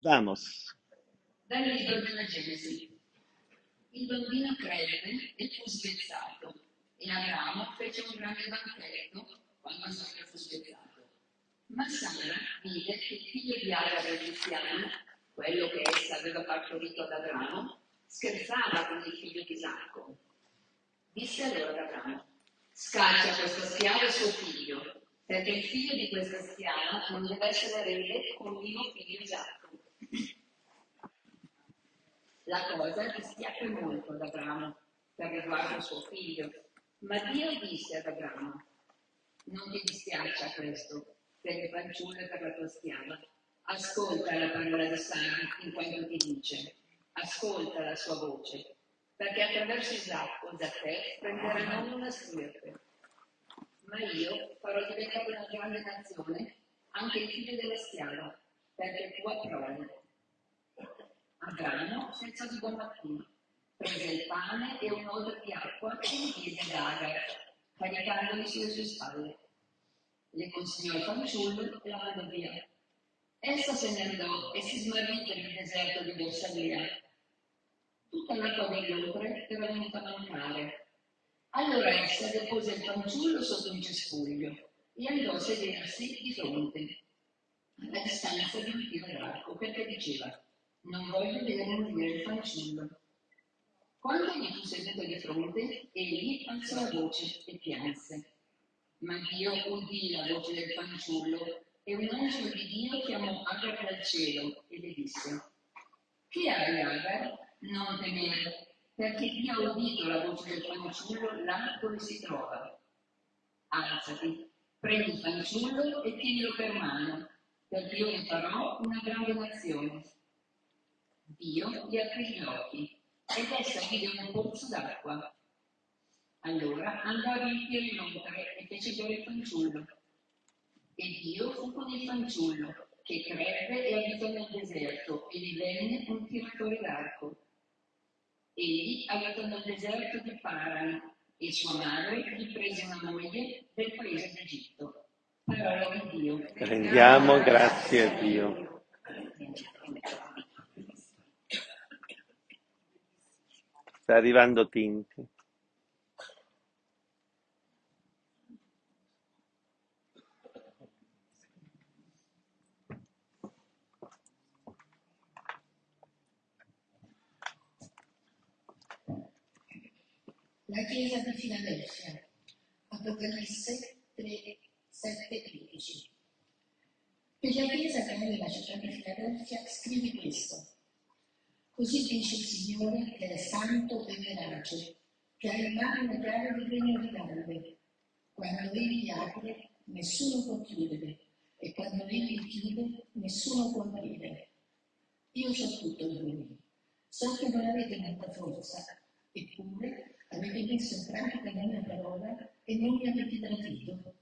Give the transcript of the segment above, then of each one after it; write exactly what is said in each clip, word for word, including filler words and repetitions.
Vamos. Dal libro della Genesi. Il bambino crebbe e fu svezzato, e Abramo fece un grande banchetto quando Sara fu svezzato. Ma Sara vide che il figlio di Agar l'egiziano, quello che essa aveva partorito ad Abramo, scherzava con il figlio di Isacco. Disse allora ad Abramo: scaccia questo schiavo e suo figlio, perché il figlio di questa schiava non deve essere erede con mio figlio Isacco. La cosa dispiace molto ad Abramo per riguardo suo figlio, ma Dio disse ad Abramo: non ti dispiaccia questo per il fanciullo e per la tua schiava. Ascolta la parola di Sara in quanto ti dice, ascolta la sua voce, perché attraverso Isacco da te prenderanno una stirpe. Ma io farò diventare una grande nazione anche il figlio della schiava, perché tu approvi. Abramo si alzò di buon mattino, prese il pane e un'odre di acqua e li diede ad Agar, caricandoli sulle sue spalle. Le consegnò il fanciullo e la mandò via. Essa se ne andò e si smarrì per il deserto di Bersalea. Tutta l'acqua dell'odre era venuta a mancare. Allora essa depose il fanciullo sotto un cespuglio e andò a sedersi di fronte, alla distanza di un tiro d'arco, perché diceva: non voglio vedere morire il fanciullo. Quando gli fu seduto di fronte, egli alzò la voce e pianse. Ma Dio udì la voce del fanciullo e un angelo di Dio chiamò Agar dal cielo e le disse: che hai, Agar? Non temere, perché Dio ha udito la voce del fanciullo là dove si trova. Alzati, prendi il fanciullo e tienilo per mano, perché io ne farò una grande nazione. Dio gli aprì gli occhi ed essa vide un pozzo d'acqua. Allora andò a riempire l'odre e fece bere il fanciullo. E Dio fu con il fanciullo, che crebbe e abitò nel deserto, e gli venne un tiratore d'arco. Egli abitò nel deserto di Paran, e sua madre gli prese una moglie del paese d'Egitto. Parola di Dio. Rendiamo grazie a Dio. Sta arrivando Tinti. La chiesa di Filadelfia, Apocalisse tre, sette, tredici. Per la chiesa che è nella città di Filadelfia scrivi questo: così dice il Signore, che è santo e verace, che ha in mano le chiavi del regno di Davide. Quando egli apre, nessuno può chiudere, e quando egli chiude, nessuno può aprire. Io so tutto di voi. So che non avete molta forza, eppure avete messo in pratica la mia parola e non mi avete tradito.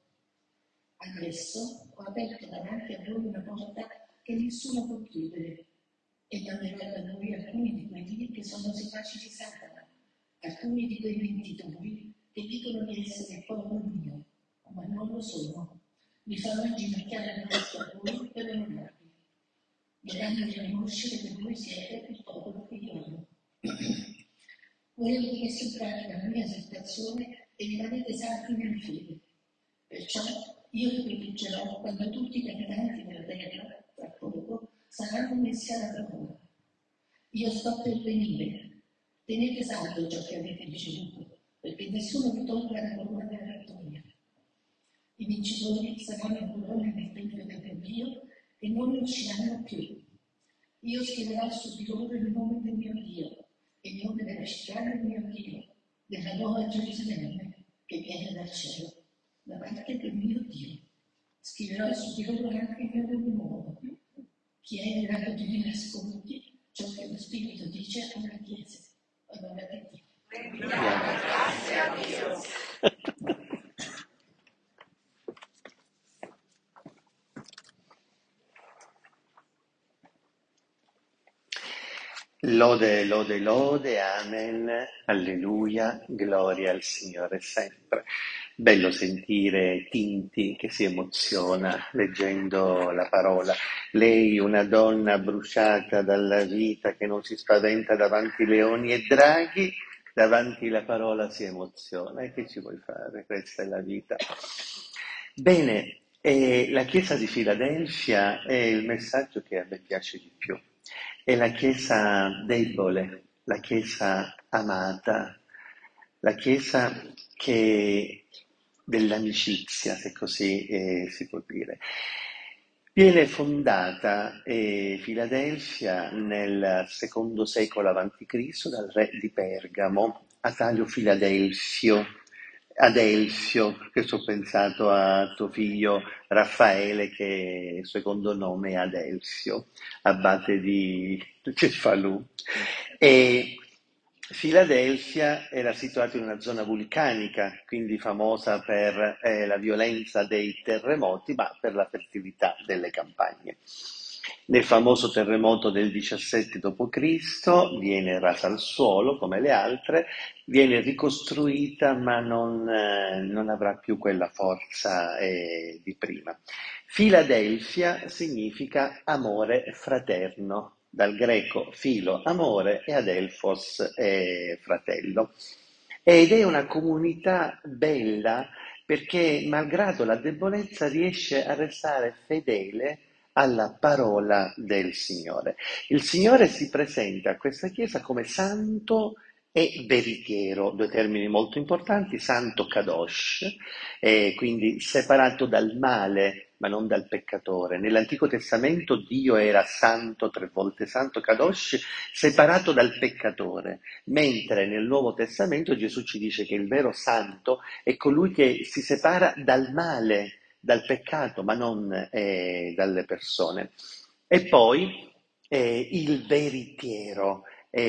Adesso ho aperto davanti a voi una porta che nessuno può chiudere, e manderò da voi alcuni di quelli che sono seguaci di Satana, alcuni di quei mentitori che dicono di essere popolo mio, ma non lo sono. Vi farò inginocchiare davanti a voi per onorarvi. Dovranno riconoscere che voi siete il popolo che io amo. Voi avete messo in pratica la mia esortazione e rimanete saldi nella fede. Perciò io vi proteggerò quando tutti i abitanti della terra, tra poco, saranno messi alla prova. Io sto per venire. Tenete saldo ciò che avete ricevuto, perché nessuno vi tolga la corona della vittoria. I vincitori saranno corone nel tempio del Dio e non ne usciranno più. Io scriverò su di loro il nome del mio Dio e il nome della città del mio Dio, della nuova Gerusalemme che viene dal cielo, da parte del mio Dio. Scriverò su di loro anche il mio nome nuovo. Chi è in grado di dire ascolti ciò che lo Spirito dice alla Chiesa. Parola di Dio. Grazie a Dio. Lode, lode, lode, amen, alleluia, gloria al Signore sempre. Bello sentire Tinti che si emoziona leggendo la parola. Lei, una donna bruciata dalla vita che non si spaventa davanti leoni e draghi, davanti la parola si emoziona. E che ci vuoi fare? Questa è la vita. Bene, e la Chiesa di Filadelfia è il messaggio che a me piace di più. È la Chiesa debole, la Chiesa amata, la Chiesa che dell'amicizia, se così eh, si può dire. Viene fondata eh, Filadelfia nel secondo secolo avanti Cristo dal re di Pergamo, Atalio Filadelfio. Adelfio, che ci ho pensato a tuo figlio Raffaele, che il secondo nome è Adelfio, abate di Cefalù. E Filadelfia era situata in una zona vulcanica, quindi famosa per eh, la violenza dei terremoti, ma per la fertilità delle campagne. Nel famoso terremoto del diciassette dopo Cristo viene rasa al suolo come le altre, viene ricostruita ma non, eh, non avrà più quella forza eh, di prima. Filadelfia significa amore fraterno, dal greco filo, amore, e adelphos, eh, fratello. Ed è una comunità bella perché, malgrado la debolezza, riesce a restare fedele alla parola del Signore. Il Signore si presenta a questa Chiesa come santo e veritiero, due termini molto importanti, santo kadosh, eh, quindi separato dal male ma non dal peccatore. Nell'Antico Testamento Dio era santo, tre volte santo, kadosh, separato dal peccatore, mentre nel Nuovo Testamento Gesù ci dice che il vero santo è colui che si separa dal male, dal peccato, ma non eh, dalle persone. E poi eh, il veritiero.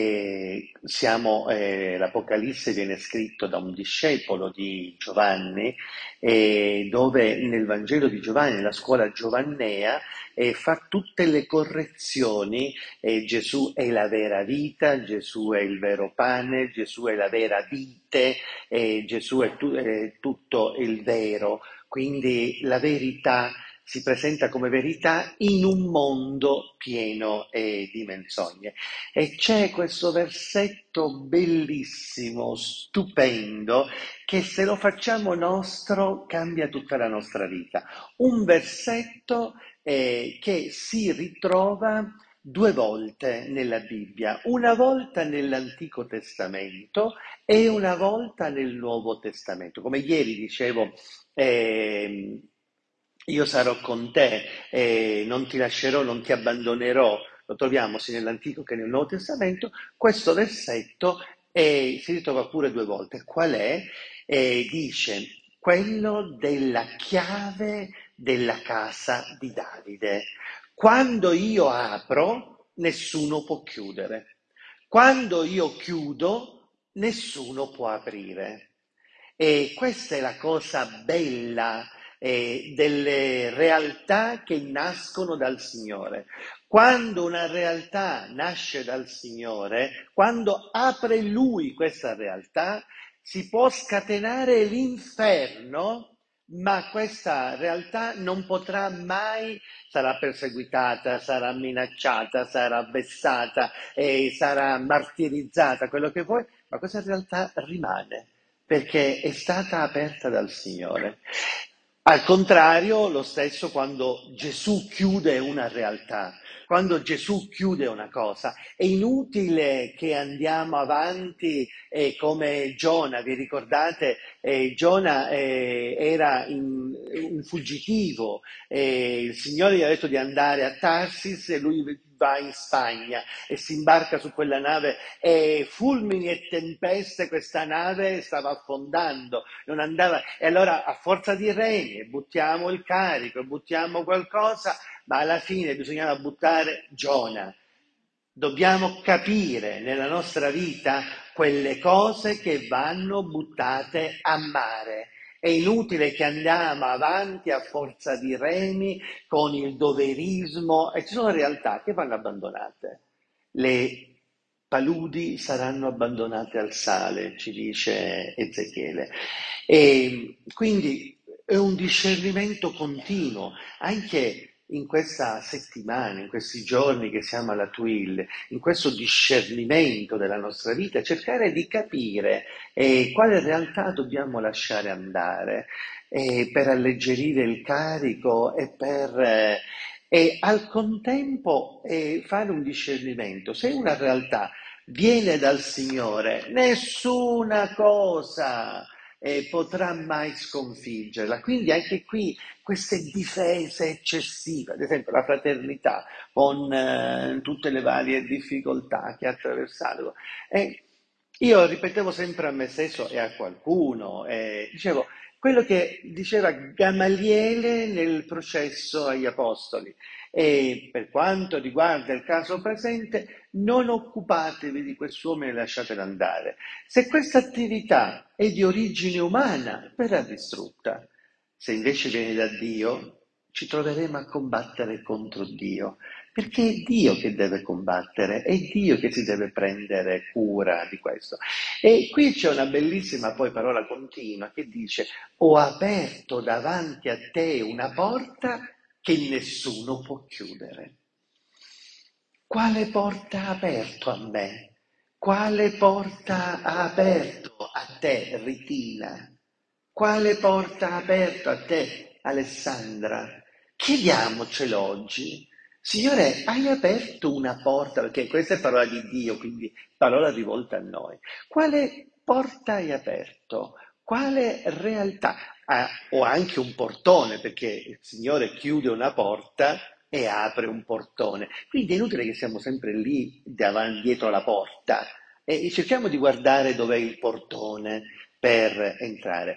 Eh, siamo, eh, L'Apocalisse viene scritto da un discepolo di Giovanni, eh, dove nel Vangelo di Giovanni, nella scuola giovannea, eh, fa tutte le correzioni. eh, Gesù è la vera vita, Gesù è il vero pane, Gesù è la vera vite, eh, Gesù è, tu- è tutto il vero. Quindi la verità si presenta come verità in un mondo pieno eh, di menzogne. E c'è questo versetto bellissimo, stupendo, che se lo facciamo nostro cambia tutta la nostra vita. Un versetto eh, che si ritrova due volte nella Bibbia, una volta nell'Antico Testamento e una volta nel Nuovo Testamento. Come ieri dicevo, eh, io sarò con te, eh, non ti lascerò, non ti abbandonerò. Lo troviamo sia nell'Antico che nel Nuovo Testamento. Questo versetto eh, si ritrova pure due volte. Qual è? Eh, dice, quello della chiave della casa di Davide. Quando io apro, nessuno può chiudere. Quando io chiudo, nessuno può aprire. E questa è la cosa bella eh, delle realtà che nascono dal Signore. Quando una realtà nasce dal Signore, quando apre Lui questa realtà, si può scatenare l'inferno, ma questa realtà non potrà mai, sarà perseguitata, sarà minacciata, sarà vessata, eh, sarà martirizzata, quello che vuoi, ma questa realtà rimane, perché è stata aperta dal Signore. Al contrario, lo stesso quando Gesù chiude una realtà, quando Gesù chiude una cosa, è inutile che andiamo avanti eh, come Giona. Vi ricordate? Eh, Giona eh, era in, un fuggitivo, eh, il Signore gli ha detto di andare a Tarsis e lui va in Spagna e si imbarca su quella nave e fulmini e tempeste questa nave stava affondando, non andava, e allora a forza di remi buttiamo il carico, buttiamo qualcosa, ma alla fine bisognava buttare Giona. Dobbiamo capire nella nostra vita quelle cose che vanno buttate a mare. È inutile che andiamo avanti a forza di remi con il doverismo, e ci sono realtà che vanno abbandonate. Le paludi saranno abbandonate al sale, ci dice Ezechiele. E quindi è un discernimento continuo, anche in questa settimana, in questi giorni che siamo alla Twill, in questo discernimento della nostra vita, cercare di capire eh, quale realtà dobbiamo lasciare andare eh, per alleggerire il carico e per... Eh, e al contempo eh, fare un discernimento. Se una realtà viene dal Signore, nessuna cosa eh, potrà mai sconfiggerla. Quindi anche qui queste difese eccessive, ad esempio la fraternità con eh, tutte le varie difficoltà che ha attraversato. E io ripetevo sempre a me stesso e a qualcuno, eh, dicevo, quello che diceva Gamaliele nel processo agli Apostoli. E per quanto riguarda il caso presente, non occupatevi di quest'uomo e lasciatelo andare. Se questa attività è di origine umana, verrà distrutta. Se invece viene da Dio, ci troveremo a combattere contro Dio, perché è Dio che deve combattere, è Dio che si deve prendere cura di questo. E qui c'è una bellissima poi parola continua che dice: ho aperto davanti a te una porta che nessuno può chiudere. Quale porta ha aperto a me? Quale porta ha aperto a te, Ritina? Quale porta ha aperto a te, Alessandra? Chiediamocelo oggi. Signore, hai aperto una porta, perché questa è parola di Dio, quindi parola rivolta a noi. Quale porta hai aperto? Quale realtà? Ah, o anche un portone, perché il Signore chiude una porta e apre un portone. Quindi è inutile che siamo sempre lì davanti, dietro la porta, e cerchiamo di guardare dov'è il portone per entrare.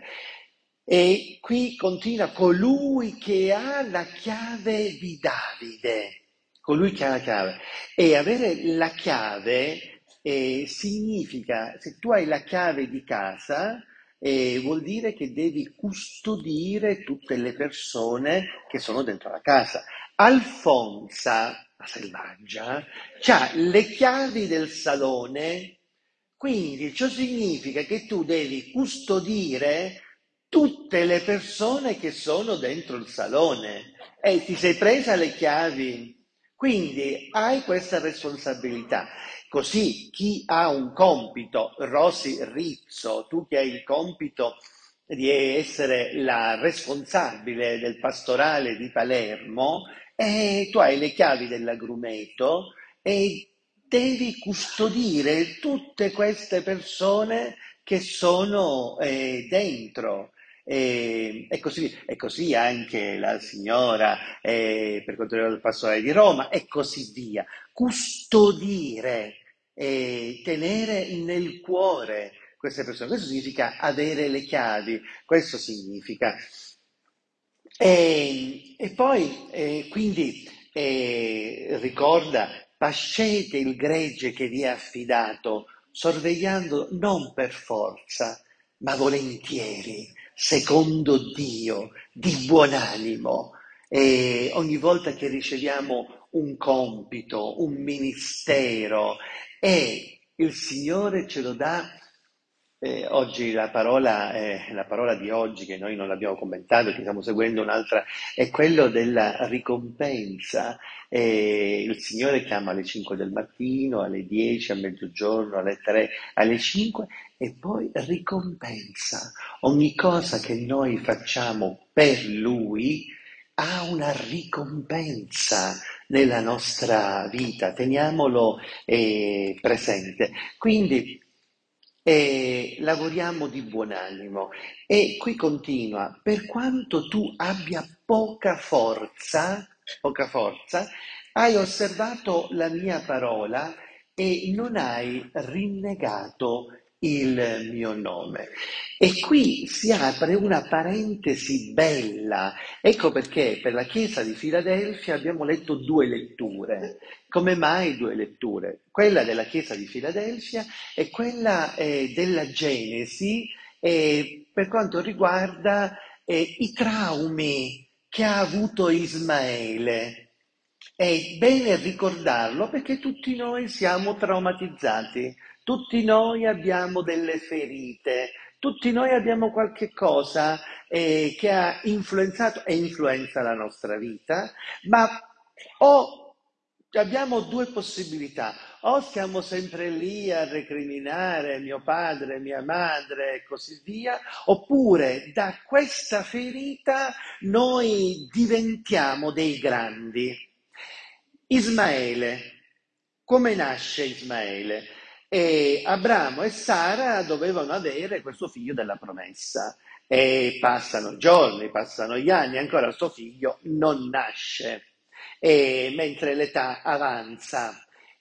E qui continua: colui che ha la chiave di Davide, colui che ha la chiave. E avere la chiave eh, significa, se tu hai la chiave di casa, eh, vuol dire che devi custodire tutte le persone che sono dentro la casa. Alfonsa, la selvaggia, ha le chiavi del salone, quindi ciò significa che tu devi custodire tutte le persone che sono dentro il salone e ti sei presa le chiavi, quindi hai questa responsabilità. Così chi ha un compito, Rosy Rizzo, tu che hai il compito di essere la responsabile del pastorale di Palermo, e tu hai le chiavi dell'agrumeto e devi custodire tutte queste persone che sono eh, dentro. E, e, così, e così anche la signora eh, per quanto riguarda il pastorale di Roma e così via. Custodire, eh, tenere nel cuore queste persone. Questo significa avere le chiavi, questo significa. E, e poi eh, quindi eh, ricorda: pascete il gregge che vi è affidato, sorvegliando non per forza, ma volentieri, secondo Dio, di buon animo. E ogni volta che riceviamo un compito, un ministero, e il Signore ce lo dà. Eh, oggi la parola, eh, la parola di oggi, che noi non l'abbiamo commentato, che stiamo seguendo un'altra, è quello della ricompensa. Eh, il Signore chiama alle cinque del mattino, alle dieci, a mezzogiorno, alle tre, alle cinque, e poi ricompensa. Ogni cosa che noi facciamo per Lui ha una ricompensa nella nostra vita, teniamolo eh, presente. Quindi e lavoriamo di buon animo. E qui continua: per quanto tu abbia poca forza, poca forza, hai osservato la mia parola e non hai rinnegato il mio nome. E qui si apre una parentesi bella. Ecco perché per la Chiesa di Filadelfia abbiamo letto due letture. Come mai due letture? Quella della Chiesa di Filadelfia e quella eh, della Genesi eh, per quanto riguarda eh, i traumi che ha avuto Ismaele. È bene ricordarlo perché tutti noi siamo traumatizzati, tutti noi abbiamo delle ferite, tutti noi abbiamo qualche cosa eh, che ha influenzato e influenza la nostra vita, ma o abbiamo due possibilità: o stiamo sempre lì a recriminare mio padre, mia madre e così via, oppure da questa ferita noi diventiamo dei grandi. Ismaele, come nasce Ismaele? E Abramo e Sara dovevano avere questo figlio della promessa. E passano giorni, passano gli anni, ancora suo figlio non nasce. E mentre l'età avanza,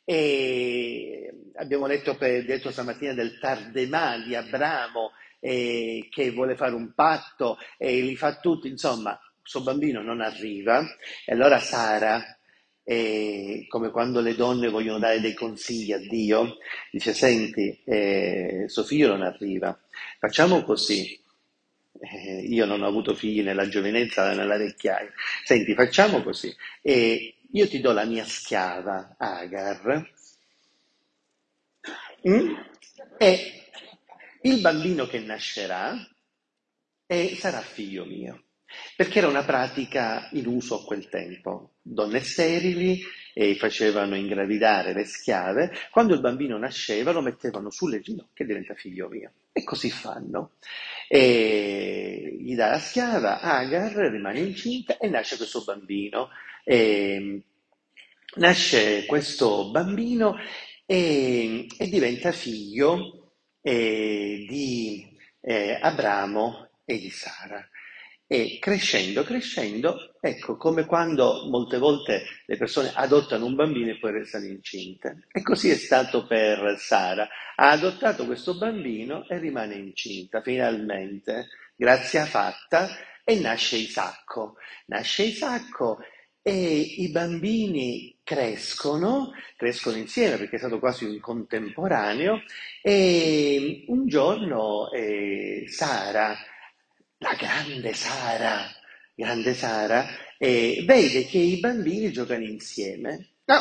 e abbiamo letto, per, detto stamattina del Tardemà di Abramo, eh, che vuole fare un patto e li fa tutti, insomma, questo bambino non arriva. E allora Sara, eh, come quando le donne vogliono dare dei consigli a Dio, dice: senti, eh, suo figlio non arriva, facciamo così. Eh, io non ho avuto figli nella giovinezza né nella vecchiaia. Senti, facciamo così: e io ti do la mia schiava Agar, mm? E il bambino che nascerà e sarà figlio mio. Perché era una pratica in uso a quel tempo. Donne sterili e facevano ingravidare le schiave, quando il bambino nasceva lo mettevano sulle ginocchia e diventa figlio mio. E così fanno. E gli dà la schiava, Agar rimane incinta e nasce questo bambino. E nasce questo bambino e, e diventa figlio eh, di eh, Abramo e di Sara. E crescendo, crescendo, ecco, come quando molte volte le persone adottano un bambino e poi restano incinte. E così è stato per Sara. Ha adottato questo bambino e rimane incinta, finalmente, grazia fatta, e nasce Isacco. Nasce Isacco e i bambini crescono, crescono insieme perché è stato quasi un contemporaneo, e un giorno eh, Sara, la grande Sara, grande Sara, eh, vede che i bambini giocano insieme. No!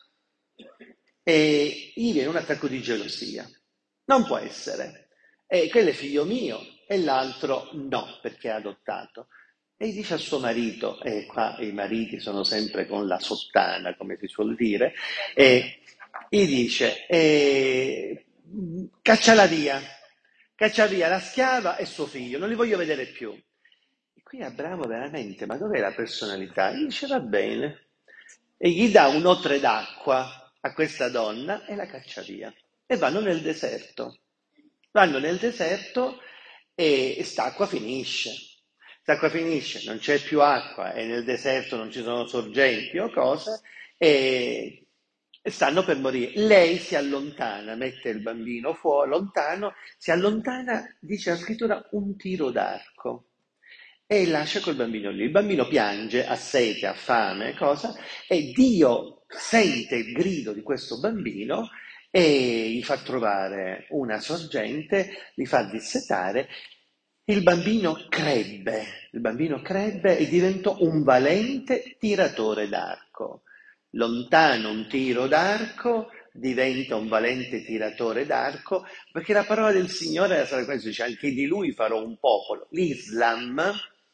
E gli viene un attacco di gelosia. Non può essere. E quello è figlio mio e l'altro no, perché è adottato. E dice a suo marito, e qua i mariti sono sempre con la sottana, come si suol dire, e gli dice: eh, cacciala via, caccia via la schiava e suo figlio, non li voglio vedere più. E qui Abramo veramente, ma dov'è la personalità? Gli dice: va bene. E gli dà un otre d'acqua a questa donna e la caccia via. E vanno nel deserto. Vanno nel deserto e st'acqua finisce. St'acqua finisce, non c'è più acqua e nel deserto non ci sono sorgenti o cose, e stanno per morire. Lei si allontana, mette il bambino fuori, lontano, si allontana, dice la scrittura, un tiro d'arco, e lascia quel bambino lì. Il bambino piange, ha sete, ha fame, cosa, e Dio sente il grido di questo bambino e gli fa trovare una sorgente, li fa dissetare. Il bambino crebbe, il bambino crebbe e diventò un valente tiratore d'arco. Lontano un tiro d'arco, diventa un valente tiratore d'arco, perché la parola del Signore era questa, dice: anche di lui farò un popolo. L'Islam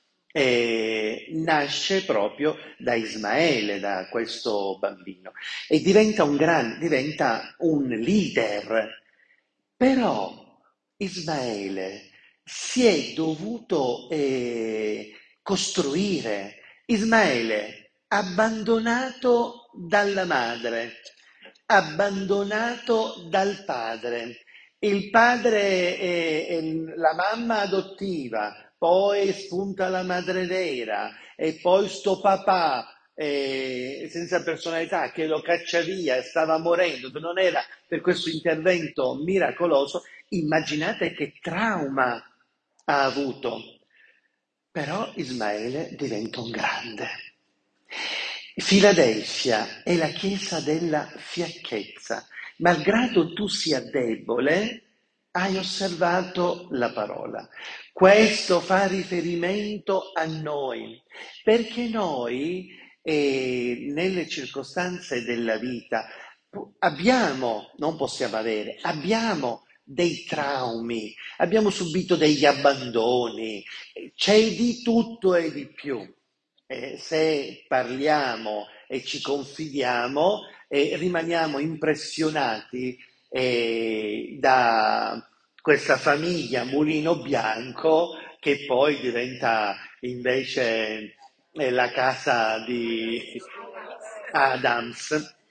eh, nasce proprio da Ismaele, da questo bambino, e diventa un gran, diventa un leader. Però Ismaele si è dovuto eh, costruire. Ismaele, abbandonato dalla madre, abbandonato dal padre, il padre e, e la mamma adottiva, poi spunta la madre vera, e poi sto papà eh, senza personalità che lo caccia via, stava morendo, non era per questo intervento miracoloso. Immaginate che trauma ha avuto. Però Ismaele diventa un grande. Filadelfia è la chiesa della fiacchezza. Malgrado tu sia debole, hai osservato la parola. Questo fa riferimento a noi, perché noi e nelle circostanze della vita abbiamo, non possiamo avere, abbiamo dei traumi, abbiamo subito degli abbandoni, c'è di tutto e di più. Eh, se parliamo e ci confidiamo, eh, rimaniamo impressionati eh, da questa famiglia Mulino Bianco che poi diventa invece eh, la casa di Adams.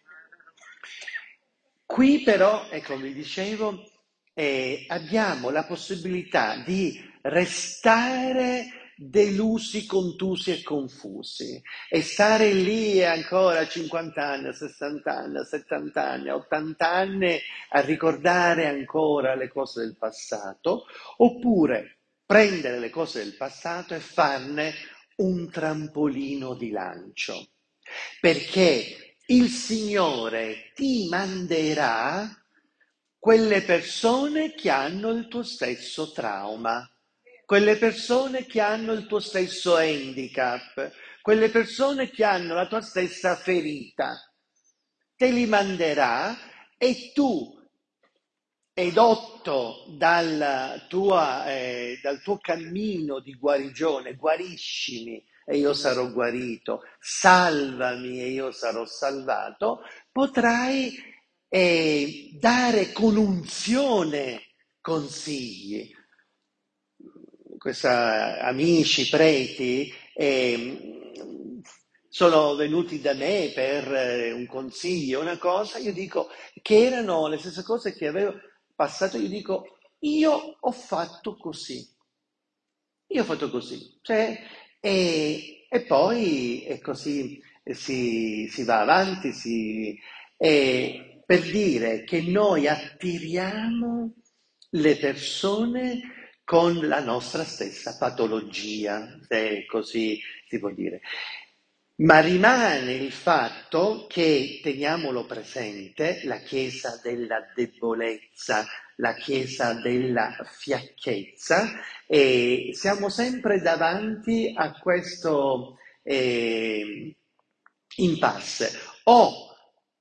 Qui però, ecco, vi dicevo, eh, abbiamo la possibilità di restare delusi, contusi e confusi e stare lì ancora a cinquanta anni, a sessanta anni, a settanta anni, a ottanta anni a ricordare ancora le cose del passato, oppure prendere le cose del passato e farne un trampolino di lancio, perché il Signore ti manderà quelle persone che hanno il tuo stesso trauma, quelle persone che hanno il tuo stesso handicap, quelle persone che hanno la tua stessa ferita. Te li manderà e tu, edotto dal, tua, eh, dal tuo cammino di guarigione, guariscimi e io sarò guarito, salvami e io sarò salvato, potrai eh, dare con unzione consigli. Questa, amici, preti, eh, sono venuti da me per eh, un consiglio, una cosa, io dico che erano le stesse cose che avevo passato, io dico, io ho fatto così, io ho fatto così, cioè, e, e poi è così, si, si va avanti, si, e per dire che noi attiriamo le persone con la nostra stessa patologia, se così si può dire. Ma rimane il fatto che, teniamolo presente, la Chiesa della debolezza, la Chiesa della fiacchezza, e siamo sempre davanti a questo eh, impasse. O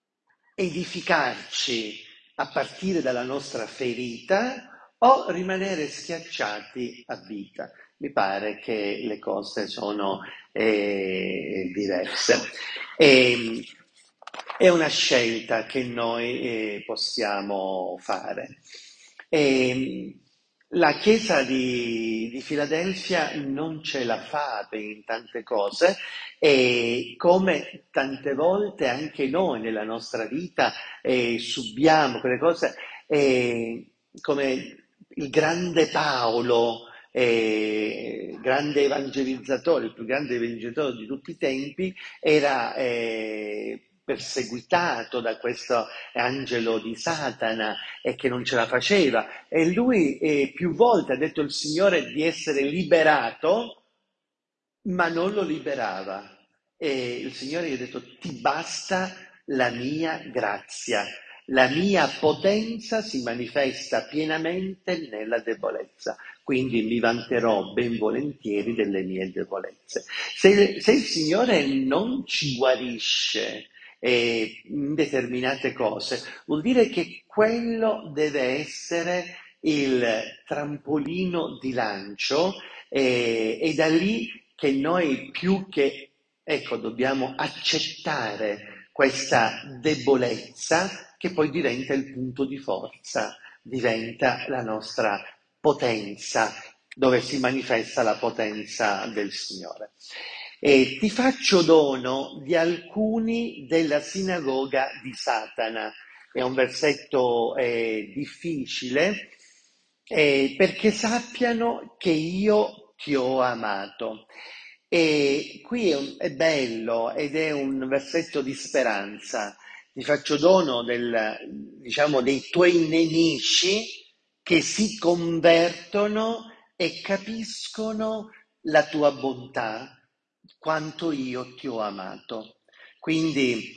edificarci a partire dalla nostra ferita o rimanere schiacciati a vita. Mi pare che le cose sono eh, diverse. E, è una scelta che noi eh, possiamo fare. E, la Chiesa di, di Filadelfia non ce la fa in tante cose e come tante volte anche noi nella nostra vita eh, subiamo quelle cose, eh, come il grande Paolo, eh, grande evangelizzatore, il più grande evangelizzatore di tutti i tempi, era eh, perseguitato da questo angelo di Satana e che non ce la faceva, e lui eh, più volte ha detto al Signore di essere liberato, ma non lo liberava, e il Signore gli ha detto: ti basta la mia grazia, la mia potenza si manifesta pienamente nella debolezza, quindi mi vanterò ben volentieri delle mie debolezze. Se, se il Signore non ci guarisce eh, in determinate cose, vuol dire che quello deve essere il trampolino di lancio eh, e da lì che noi più che, ecco, dobbiamo accettare questa debolezza che poi diventa il punto di forza, diventa la nostra potenza, dove si manifesta la potenza del Signore. E ti faccio dono di alcuni della sinagoga di Satana. È un versetto eh, difficile, eh, perché sappiano che io ti ho amato. E qui è, un, è bello ed è un versetto di speranza. Ti faccio dono del, diciamo, dei tuoi nemici che si convertono e capiscono la tua bontà, quanto io ti ho amato. Quindi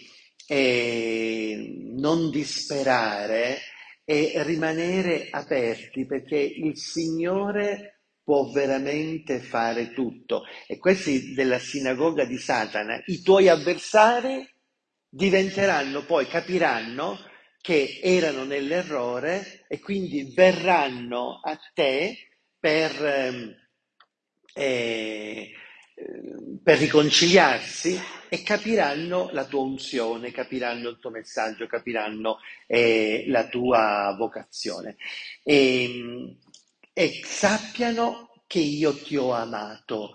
eh, non disperare e rimanere aperti, perché il Signore può veramente fare tutto. E questi della sinagoga di Satana, i tuoi avversari diventeranno poi, capiranno che erano nell'errore e quindi verranno a te per, ehm, eh, per riconciliarsi e capiranno la tua unzione, capiranno il tuo messaggio, capiranno eh, la tua vocazione. E, e sappiano che io ti ho amato.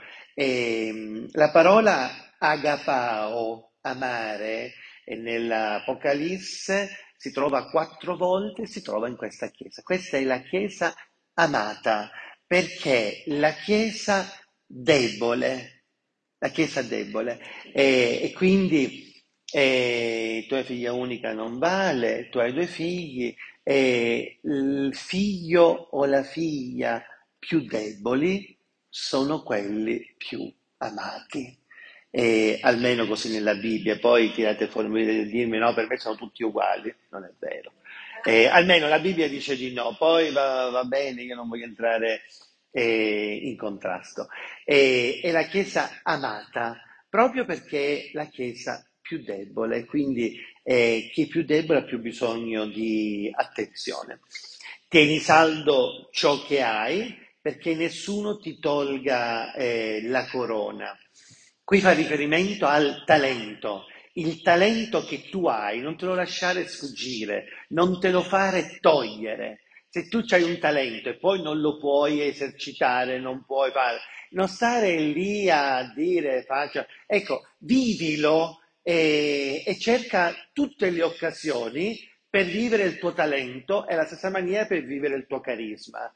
E, la parola agapao, amare, e nell'Apocalisse si trova quattro volte, si trova in questa chiesa. Questa è la chiesa amata, perché la chiesa debole, la chiesa debole, e, e quindi eh, tu hai figlia unica non vale, tu hai due figli, e il figlio o la figlia più deboli sono quelli più amati. E almeno così nella Bibbia, poi tirate fuori di dirmi no, per me sono tutti uguali, non è vero. Eh, almeno la Bibbia dice di no, poi va, va bene, io non voglio entrare eh, in contrasto. E, è la Chiesa amata, proprio perché è la Chiesa più debole, quindi eh, chi è più debole ha più bisogno di attenzione. Tieni saldo ciò che hai, perché nessuno ti tolga eh, la corona. Qui fa riferimento al talento. Il talento che tu hai, non te lo lasciare sfuggire, non te lo fare togliere. Se tu hai un talento e poi non lo puoi esercitare, non puoi fare, non stare lì a dire, faccia, ecco, vivilo e, e cerca tutte le occasioni per vivere il tuo talento e la stessa maniera per vivere il tuo carisma.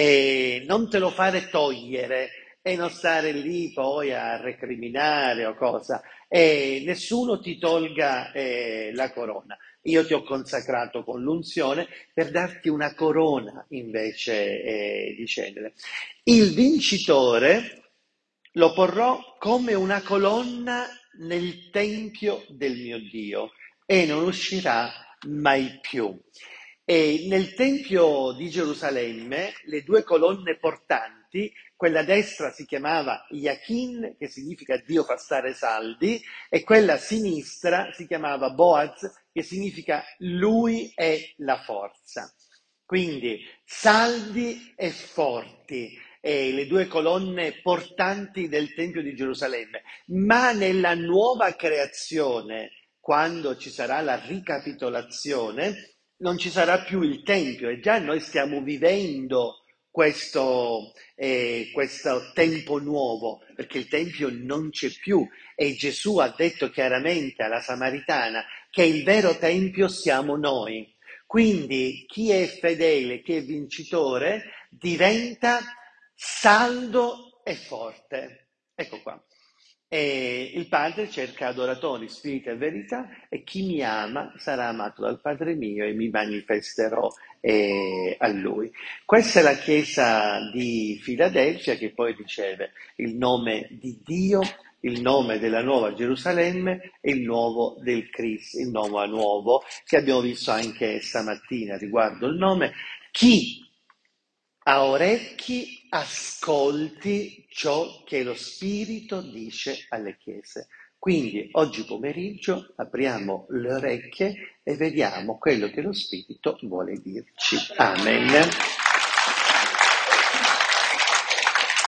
E non te lo fare togliere e non stare lì poi a recriminare o cosa. E nessuno ti tolga eh, la corona. Io ti ho consacrato con l'unzione per darti una corona invece eh, di cenere. Il vincitore lo porrò come una colonna nel tempio del mio Dio e non uscirà mai più. E nel tempio di Gerusalemme le due colonne portanti, quella a destra si chiamava Yakin, che significa Dio fa stare saldi, e quella a sinistra si chiamava Boaz, che significa Lui è la forza. Quindi saldi e forti, eh, le due colonne portanti del Tempio di Gerusalemme, ma nella nuova creazione, quando ci sarà la ricapitolazione, non ci sarà più il Tempio e già noi stiamo vivendo questo, eh, questo tempo nuovo, perché il Tempio non c'è più e Gesù ha detto chiaramente alla Samaritana che il vero Tempio siamo noi. Quindi chi è fedele, chi è vincitore, diventa saldo e forte. Ecco qua. E il Padre cerca adoratori, spirito e verità, e chi mi ama sarà amato dal Padre mio e mi manifesterò eh, a Lui. Questa è la Chiesa di Filadelfia che poi riceve il nome di Dio, il nome della nuova Gerusalemme e il nuovo del Cristo, il nome nuovo che abbiamo visto anche stamattina riguardo il nome. Chi ha orecchi, ascolti ciò che lo Spirito dice alle chiese. Quindi oggi pomeriggio apriamo le orecchie e vediamo quello che lo Spirito vuole dirci. Amen.